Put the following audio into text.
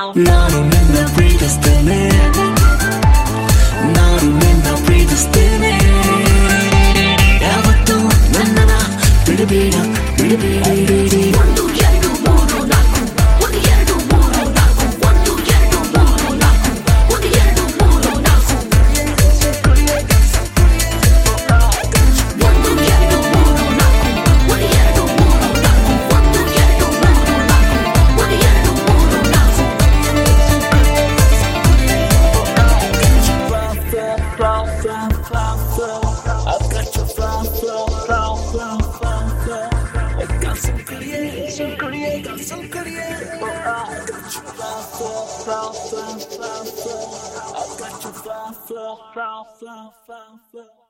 나로 맨날 ಪ್ರೀತಿಸ್ತೇನೆ 나로 맨날 ಪ್ರೀತಿಸ್ತೇನೆ ಯಾವತ್ತೂ ನನ್ನನ್ನ ಬಿಡಬೇಡ ಒಂದು ಎರಡು ಮೂರು ನಾಲ್ಕು ಒಂದು ಎರಡು ಮೂರು ನಾಲ್ಕು ಒಂದು ಎರಡು ಮೂರು ನಾಲ್ಕು ಒಂದು ಎರಡು ಮೂರು ನಾಲ್ಕು ಒಂದು ಎರಡು ಮೂರು ನಾಲ್ಕು ಒಂದು ಎರಡು ಮೂರು ನಾಲ್ಕು ಒಂದು ಎರಡು ಮೂರು ನಾಲ್ಕು ಒಂದು ಎರಡು ಮೂರು ನಾಲ್ಕು I've got your flow. I got some create, got some create. Oh, I got your flow. I've got your flow.